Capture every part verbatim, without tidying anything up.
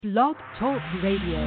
Blog Talk Radio.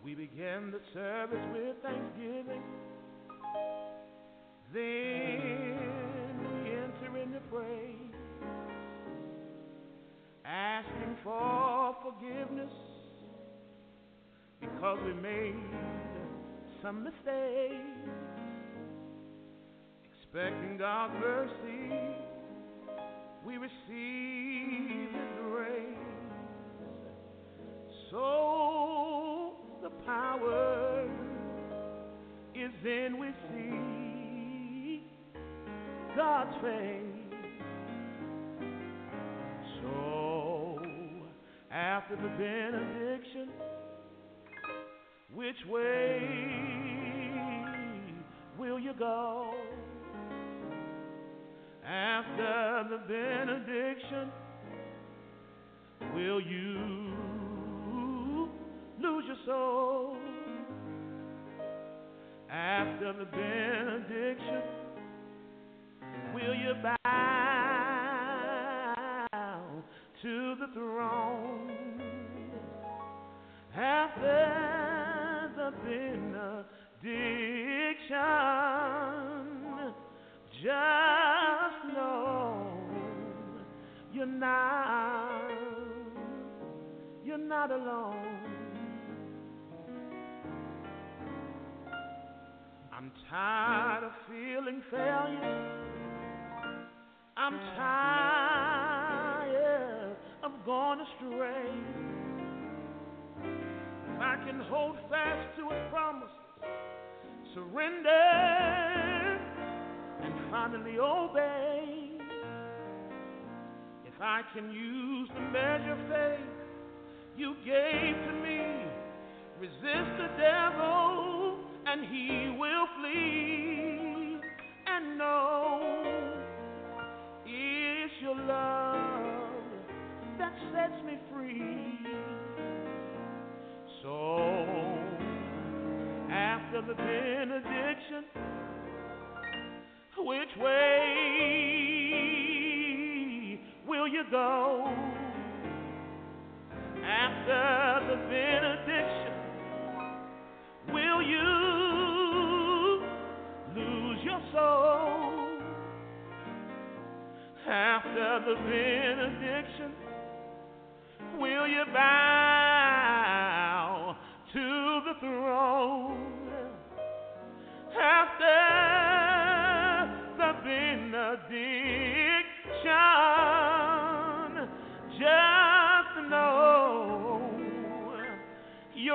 We begin the service with thanksgiving. Then we enter into praise, asking for forgiveness because we made some mistakes, expecting God's mercy. We receive His grace. So the power is in we see God's face. So after the benediction, which way will you go? After the benediction, will you lose your soul? After the benediction, will you bow to the throne? After the benediction, just know you're not, you're not alone. I'm tired of feeling failure. I'm tired of going astray. If I can hold fast to His promises, surrender, and finally obey. If I can use the measure of faith You gave to me, resist the devil and he will flee. And know it's your love that sets me free. So after the benediction, which way will you go? After the benediction, will you lose your soul? After the benediction, will you bow to the throne? After the benediction, just know you're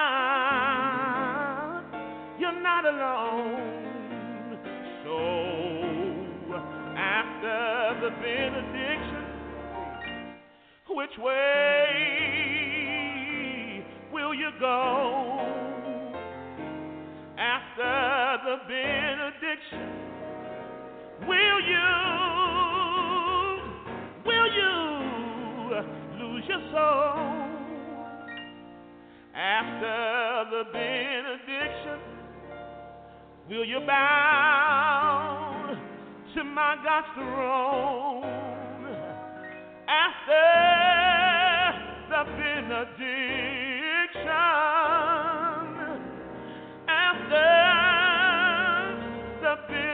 not, you're not alone. So after the benediction, which way will you go? After the benediction, will you, will you lose your soul? After the benediction, will you bow to my God's throne? After the benediction, after the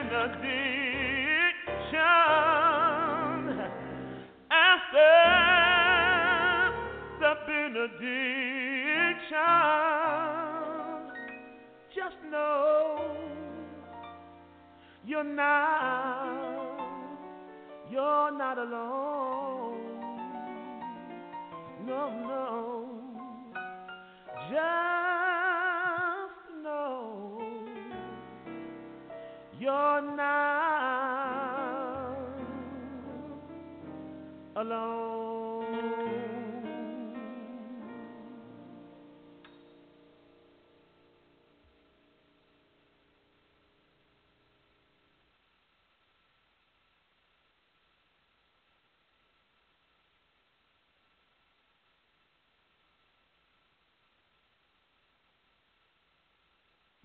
benediction, after the benediction, just know you're not, you're not alone. No, no, just know you're not alone.